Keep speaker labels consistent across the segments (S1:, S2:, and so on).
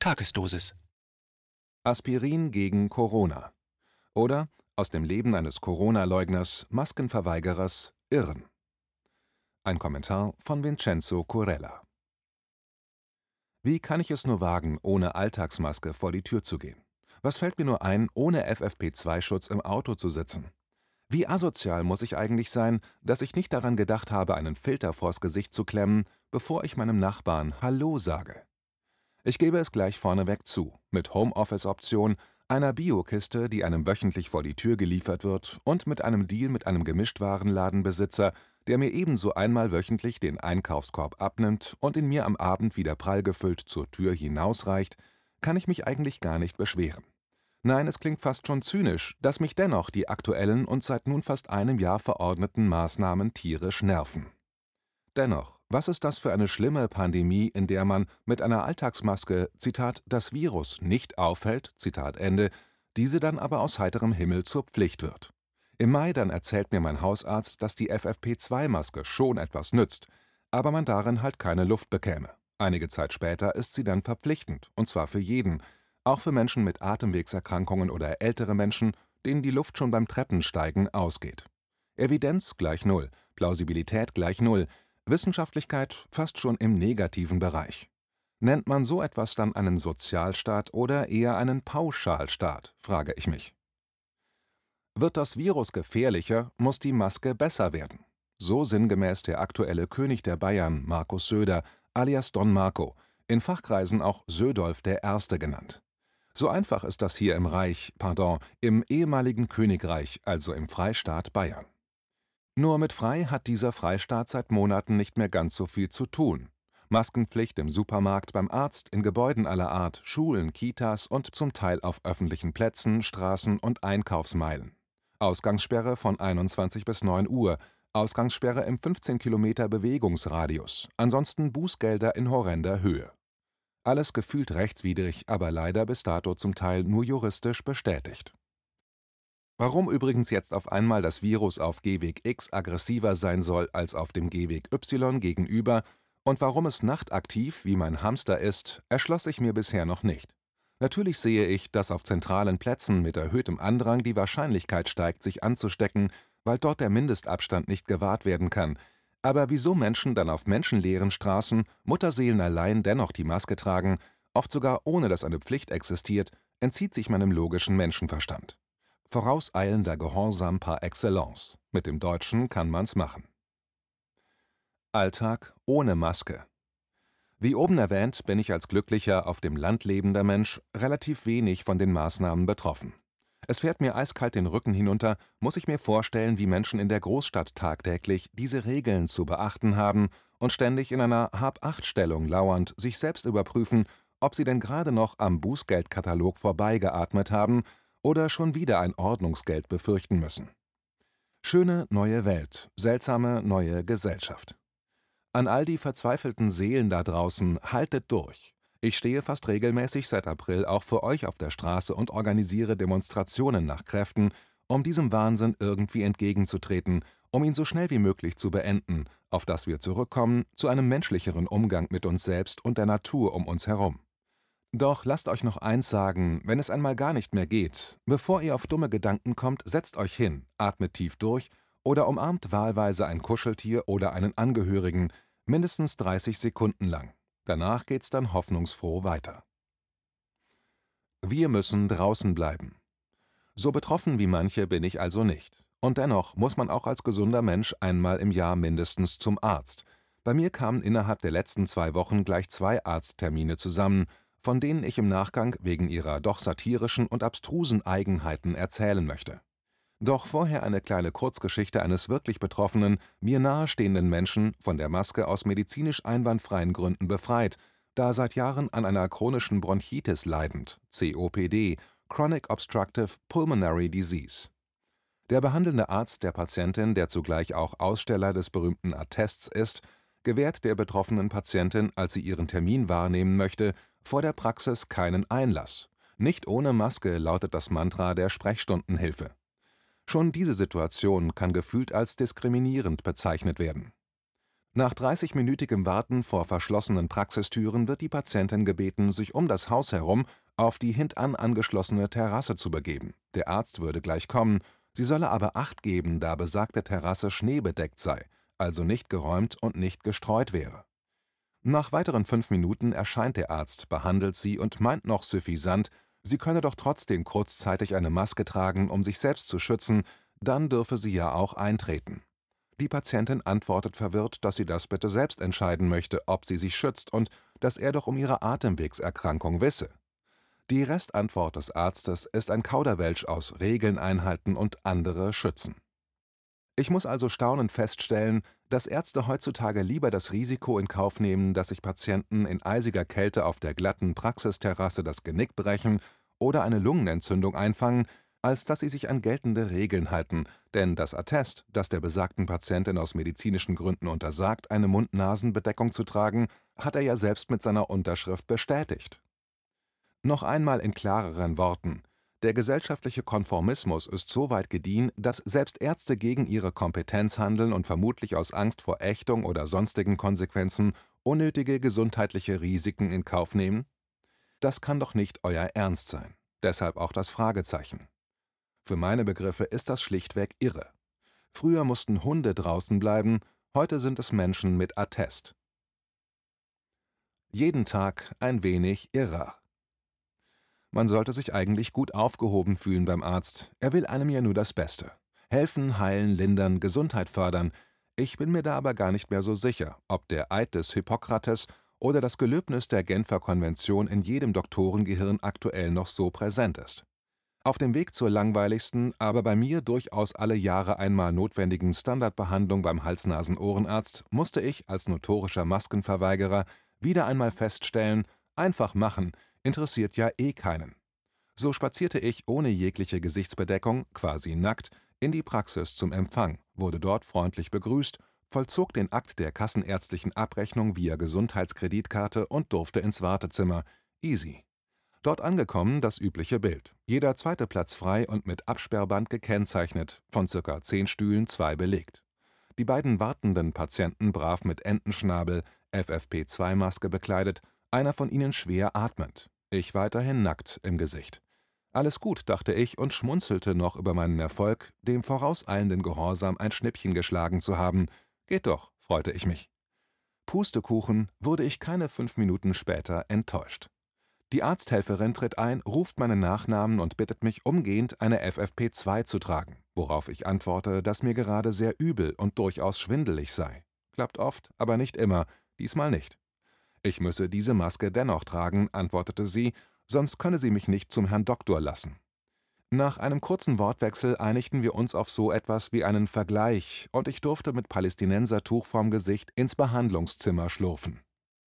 S1: Tagesdosis.
S2: Aspirin gegen Corona. Oder aus dem Leben eines Corona-Leugners, Maskenverweigerers, Irren. Ein Kommentar von Vincenzo Corella. Wie kann ich es nur wagen, ohne Alltagsmaske vor die Tür zu gehen? Was fällt mir nur ein, ohne FFP2-Schutz im Auto zu sitzen? Wie asozial muss ich eigentlich sein, dass ich nicht daran gedacht habe, einen Filter vors Gesicht zu klemmen, bevor ich meinem Nachbarn Hallo sage? Ich gebe es gleich vorneweg zu, mit Homeoffice-Option, einer Biokiste, die einem wöchentlich vor die Tür geliefert wird, und mit einem Deal mit einem Gemischtwarenladenbesitzer, der mir ebenso einmal wöchentlich den Einkaufskorb abnimmt und ihn mir am Abend wieder prall gefüllt zur Tür hinausreicht, kann ich mich eigentlich gar nicht beschweren. Nein, es klingt fast schon zynisch, dass mich dennoch die aktuellen und seit nun fast einem Jahr verordneten Maßnahmen tierisch nerven. Dennoch, was ist das für eine schlimme Pandemie, in der man mit einer Alltagsmaske, Zitat, das Virus nicht auffällt, Zitat Ende, diese dann aber aus heiterem Himmel zur Pflicht wird. Im Mai dann erzählt mir mein Hausarzt, dass die FFP2-Maske schon etwas nützt, aber man darin halt keine Luft bekäme. Einige Zeit später ist sie dann verpflichtend, und zwar für jeden, auch für Menschen mit Atemwegserkrankungen oder ältere Menschen, denen die Luft schon beim Treppensteigen ausgeht. Evidenz gleich Null, Plausibilität gleich Null, Wissenschaftlichkeit fast schon im negativen Bereich. Nennt man so etwas dann einen Sozialstaat oder eher einen Pauschalstaat, frage ich mich. Wird das Virus gefährlicher, muss die Maske besser werden. So sinngemäß der aktuelle König der Bayern, Markus Söder, alias Don Marco, in Fachkreisen auch Södolf I. genannt. So einfach ist das hier im ehemaligen Königreich, also im Freistaat Bayern. Nur mit frei hat dieser Freistaat seit Monaten nicht mehr ganz so viel zu tun. Maskenpflicht im Supermarkt, beim Arzt, in Gebäuden aller Art, Schulen, Kitas und zum Teil auf öffentlichen Plätzen, Straßen und Einkaufsmeilen. Ausgangssperre von 21 bis 9 Uhr, Ausgangssperre im 15 Kilometer Bewegungsradius, ansonsten Bußgelder in horrender Höhe. Alles gefühlt rechtswidrig, aber leider bis dato zum Teil nur juristisch bestätigt. Warum übrigens jetzt auf einmal das Virus auf Gehweg X aggressiver sein soll als auf dem Gehweg Y gegenüber und warum es nachtaktiv wie mein Hamster ist, erschloss sich mir bisher noch nicht. Natürlich sehe ich, dass auf zentralen Plätzen mit erhöhtem Andrang die Wahrscheinlichkeit steigt, sich anzustecken, weil dort der Mindestabstand nicht gewahrt werden kann. Aber wieso Menschen dann auf menschenleeren Straßen, Mutterseelen allein dennoch die Maske tragen, oft sogar ohne dass eine Pflicht existiert, entzieht sich meinem logischen Menschenverstand. Vorauseilender Gehorsam par excellence. Mit dem Deutschen kann man's machen. Alltag ohne Maske. Wie oben erwähnt, bin ich als glücklicher, auf dem Land lebender Mensch relativ wenig von den Maßnahmen betroffen. Es fährt mir eiskalt den Rücken hinunter, muss ich mir vorstellen, wie Menschen in der Großstadt tagtäglich diese Regeln zu beachten haben und ständig in einer Hab-Acht-Stellung lauernd sich selbst überprüfen, ob sie denn gerade noch am Bußgeldkatalog vorbeigeatmet haben oder schon wieder ein Ordnungsgeld befürchten müssen. Schöne neue Welt, seltsame neue Gesellschaft. An all die verzweifelten Seelen da draußen, haltet durch. Ich stehe fast regelmäßig seit April auch für euch auf der Straße und organisiere Demonstrationen nach Kräften, um diesem Wahnsinn irgendwie entgegenzutreten, um ihn so schnell wie möglich zu beenden, auf dass wir zurückkommen zu einem menschlicheren Umgang mit uns selbst und der Natur um uns herum. Doch lasst euch noch eins sagen, wenn es einmal gar nicht mehr geht, bevor ihr auf dumme Gedanken kommt, setzt euch hin, atmet tief durch oder umarmt wahlweise ein Kuscheltier oder einen Angehörigen, mindestens 30 Sekunden lang. Danach geht's dann hoffnungsfroh weiter. Wir müssen draußen bleiben. So betroffen wie manche bin ich also nicht. Und dennoch muss man auch als gesunder Mensch einmal im Jahr mindestens zum Arzt. Bei mir kamen innerhalb der letzten 2 Wochen gleich 2 Arzttermine zusammen, von denen ich im Nachgang wegen ihrer doch satirischen und abstrusen Eigenheiten erzählen möchte. Doch vorher eine kleine Kurzgeschichte eines wirklich betroffenen, mir nahestehenden Menschen, von der Maske aus medizinisch einwandfreien Gründen befreit, da seit Jahren an einer chronischen Bronchitis leidend, COPD, Chronic Obstructive Pulmonary Disease. Der behandelnde Arzt der Patientin, der zugleich auch Aussteller des berühmten Attests ist, gewährt der betroffenen Patientin, als sie ihren Termin wahrnehmen möchte, vor der Praxis keinen Einlass. Nicht ohne Maske lautet das Mantra der Sprechstundenhilfe. Schon diese Situation kann gefühlt als diskriminierend bezeichnet werden. Nach 30-minütigem Warten vor verschlossenen Praxistüren wird die Patientin gebeten, sich um das Haus herum auf die hintan angeschlossene Terrasse zu begeben. Der Arzt würde gleich kommen, sie solle aber Acht geben, da besagte Terrasse schneebedeckt sei, also nicht geräumt und nicht gestreut wäre. Nach weiteren 5 Minuten erscheint der Arzt, behandelt sie und meint noch suffisant, sie könne doch trotzdem kurzzeitig eine Maske tragen, um sich selbst zu schützen, dann dürfe sie ja auch eintreten. Die Patientin antwortet verwirrt, dass sie das bitte selbst entscheiden möchte, ob sie sich schützt und dass er doch um ihre Atemwegserkrankung wisse. Die Restantwort des Arztes ist ein Kauderwelsch aus Regeln einhalten und andere schützen. Ich muss also staunend feststellen, dass Ärzte heutzutage lieber das Risiko in Kauf nehmen, dass sich Patienten in eisiger Kälte auf der glatten Praxisterrasse das Genick brechen oder eine Lungenentzündung einfangen, als dass sie sich an geltende Regeln halten, denn das Attest, das der besagten Patientin aus medizinischen Gründen untersagt, eine Mund-Nasen-Bedeckung zu tragen, hat er ja selbst mit seiner Unterschrift bestätigt. Noch einmal in klareren Worten: Der gesellschaftliche Konformismus ist so weit gediehen, dass selbst Ärzte gegen ihre Kompetenz handeln und vermutlich aus Angst vor Ächtung oder sonstigen Konsequenzen unnötige gesundheitliche Risiken in Kauf nehmen? Das kann doch nicht euer Ernst sein. Deshalb auch das Fragezeichen. Für meine Begriffe ist das schlichtweg irre. Früher mussten Hunde draußen bleiben, heute sind es Menschen mit Attest. Jeden Tag ein wenig irrer. Man sollte sich eigentlich gut aufgehoben fühlen beim Arzt. Er will einem ja nur das Beste. Helfen, heilen, lindern, Gesundheit fördern. Ich bin mir da aber gar nicht mehr so sicher, ob der Eid des Hippokrates oder das Gelöbnis der Genfer Konvention in jedem Doktorengehirn aktuell noch so präsent ist. Auf dem Weg zur langweiligsten, aber bei mir durchaus alle Jahre einmal notwendigen Standardbehandlung beim Hals-Nasen-Ohrenarzt musste ich als notorischer Maskenverweigerer wieder einmal feststellen: einfach machen, interessiert ja eh keinen. So spazierte ich ohne jegliche Gesichtsbedeckung, quasi nackt, in die Praxis zum Empfang, wurde dort freundlich begrüßt, vollzog den Akt der kassenärztlichen Abrechnung via Gesundheitskreditkarte und durfte ins Wartezimmer. Easy. Dort angekommen das übliche Bild: Jeder zweite Platz frei und mit Absperrband gekennzeichnet, von ca. 10 Stühlen 2 belegt. Die beiden wartenden Patienten brav mit Entenschnabel, FFP2-Maske bekleidet, einer von ihnen schwer atmend. Ich weiterhin nackt im Gesicht. Alles gut, dachte ich und schmunzelte noch über meinen Erfolg, dem vorauseilenden Gehorsam ein Schnippchen geschlagen zu haben. Geht doch, freute ich mich. Pustekuchen, wurde ich keine 5 Minuten später enttäuscht. Die Arzthelferin tritt ein, ruft meinen Nachnamen und bittet mich umgehend, eine FFP2 zu tragen, worauf ich antworte, dass mir gerade sehr übel und durchaus schwindelig sei. Klappt oft, aber nicht immer, diesmal nicht. Ich müsse diese Maske dennoch tragen, antwortete sie, sonst könne sie mich nicht zum Herrn Doktor lassen. Nach einem kurzen Wortwechsel einigten wir uns auf so etwas wie einen Vergleich und ich durfte mit Palästinensertuch vorm Gesicht ins Behandlungszimmer schlurfen.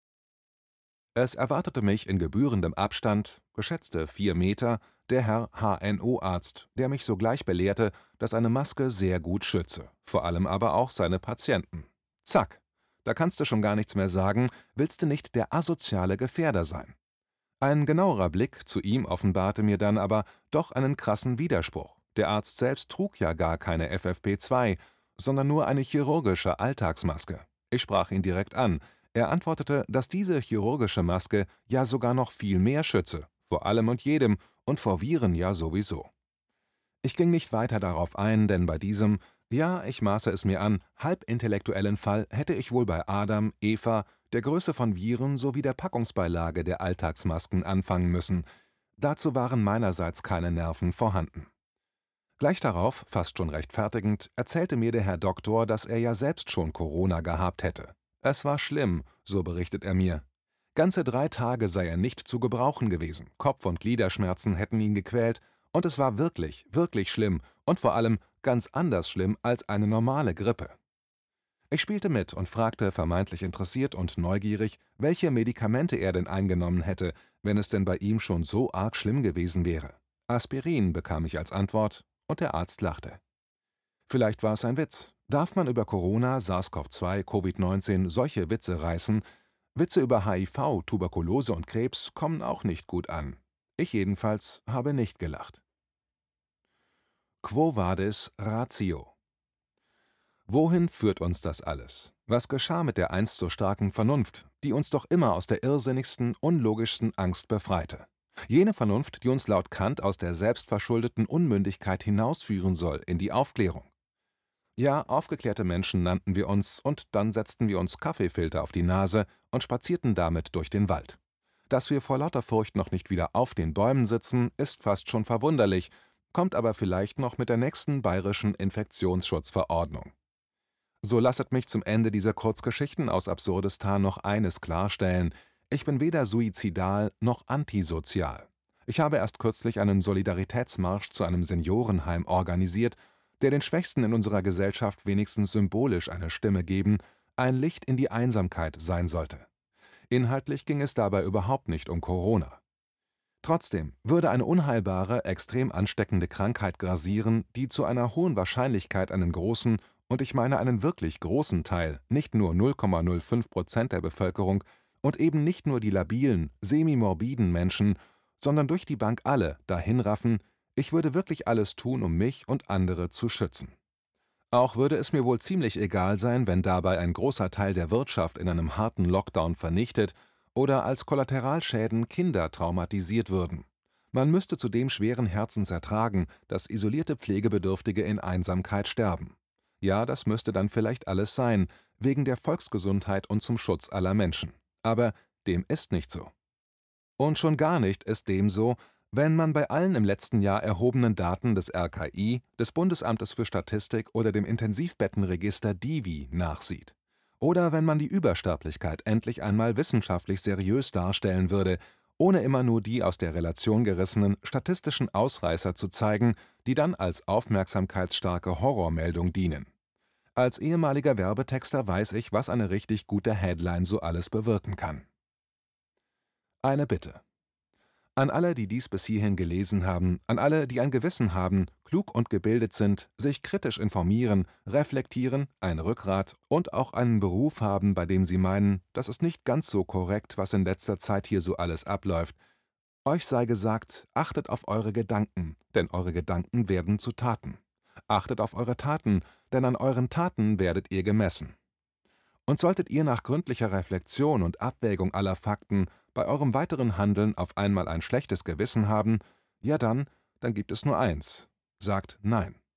S2: Es erwartete mich in gebührendem Abstand, geschätzte 4 Meter, der Herr HNO-Arzt, der mich sogleich belehrte, dass eine Maske sehr gut schütze, vor allem aber auch seine Patienten. Zack, da kannst du schon gar nichts mehr sagen, willst du nicht der asoziale Gefährder sein. Ein genauerer Blick zu ihm offenbarte mir dann aber doch einen krassen Widerspruch. Der Arzt selbst trug ja gar keine FFP2, sondern nur eine chirurgische Alltagsmaske. Ich sprach ihn direkt an. Er antwortete, dass diese chirurgische Maske ja sogar noch viel mehr schütze, vor allem und jedem und vor Viren ja sowieso. Ich ging nicht weiter darauf ein, denn bei diesem, ja, ich maße es mir an, halbintellektuellen Fall hätte ich wohl bei Adam, Eva, der Größe von Viren sowie der Packungsbeilage der Alltagsmasken anfangen müssen. Dazu waren meinerseits keine Nerven vorhanden. Gleich darauf, fast schon rechtfertigend, erzählte mir der Herr Doktor, dass er ja selbst schon Corona gehabt hätte. Es war schlimm, so berichtet er mir. Ganze 3 Tage sei er nicht zu gebrauchen gewesen, Kopf- und Gliederschmerzen hätten ihn gequält, und es war wirklich, wirklich schlimm und vor allem ganz anders schlimm als eine normale Grippe. Ich spielte mit und fragte vermeintlich interessiert und neugierig, welche Medikamente er denn eingenommen hätte, wenn es denn bei ihm schon so arg schlimm gewesen wäre. Aspirin bekam ich als Antwort, und der Arzt lachte. Vielleicht war es ein Witz. Darf man über Corona, SARS-CoV-2, Covid-19 solche Witze reißen? Witze über HIV, Tuberkulose und Krebs kommen auch nicht gut an. Ich jedenfalls habe nicht gelacht. Quo vadis ratio? Wohin führt uns das alles? Was geschah mit der einst so starken Vernunft, die uns doch immer aus der irrsinnigsten, unlogischsten Angst befreite? Jene Vernunft, die uns laut Kant aus der selbstverschuldeten Unmündigkeit hinausführen soll in die Aufklärung. Ja, aufgeklärte Menschen nannten wir uns, und dann setzten wir uns Kaffeefilter auf die Nase und spazierten damit durch den Wald. Dass wir vor lauter Furcht noch nicht wieder auf den Bäumen sitzen, ist fast schon verwunderlich, kommt aber vielleicht noch mit der nächsten bayerischen Infektionsschutzverordnung. So lasset mich zum Ende dieser Kurzgeschichten aus Absurdistan noch eines klarstellen: Ich bin weder suizidal noch antisozial. Ich habe erst kürzlich einen Solidaritätsmarsch zu einem Seniorenheim organisiert, der den Schwächsten in unserer Gesellschaft wenigstens symbolisch eine Stimme geben, ein Licht in die Einsamkeit sein sollte. Inhaltlich ging es dabei überhaupt nicht um Corona. Trotzdem würde eine unheilbare, extrem ansteckende Krankheit grassieren, die zu einer hohen Wahrscheinlichkeit einen großen, und ich meine einen wirklich großen Teil, nicht nur 0,05% der Bevölkerung und eben nicht nur die labilen, semimorbiden Menschen, sondern durch die Bank alle dahinraffen: Ich würde wirklich alles tun, um mich und andere zu schützen. Auch würde es mir wohl ziemlich egal sein, wenn dabei ein großer Teil der Wirtschaft in einem harten Lockdown vernichtet oder als Kollateralschäden Kinder traumatisiert würden. Man müsste zudem schweren Herzens ertragen, dass isolierte Pflegebedürftige in Einsamkeit sterben. Ja, das müsste dann vielleicht alles sein, wegen der Volksgesundheit und zum Schutz aller Menschen. Aber dem ist nicht so. Und schon gar nicht ist dem so, wenn man bei allen im letzten Jahr erhobenen Daten des RKI, des Bundesamtes für Statistik oder dem Intensivbettenregister DIVI nachsieht. Oder wenn man die Übersterblichkeit endlich einmal wissenschaftlich seriös darstellen würde, ohne immer nur die aus der Relation gerissenen statistischen Ausreißer zu zeigen, die dann als aufmerksamkeitsstarke Horrormeldung dienen. Als ehemaliger Werbetexter weiß ich, was eine richtig gute Headline so alles bewirken kann. Eine Bitte. An alle, die dies bis hierhin gelesen haben, an alle, die ein Gewissen haben, klug und gebildet sind, sich kritisch informieren, reflektieren, ein Rückgrat und auch einen Beruf haben, bei dem sie meinen, das ist nicht ganz so korrekt, was in letzter Zeit hier so alles abläuft. Euch sei gesagt, achtet auf eure Gedanken, denn eure Gedanken werden zu Taten. Achtet auf eure Taten, denn an euren Taten werdet ihr gemessen. Und solltet ihr nach gründlicher Reflexion und Abwägung aller Fakten bei eurem weiteren Handeln auf einmal ein schlechtes Gewissen haben, ja dann gibt es nur eins: Sagt Nein.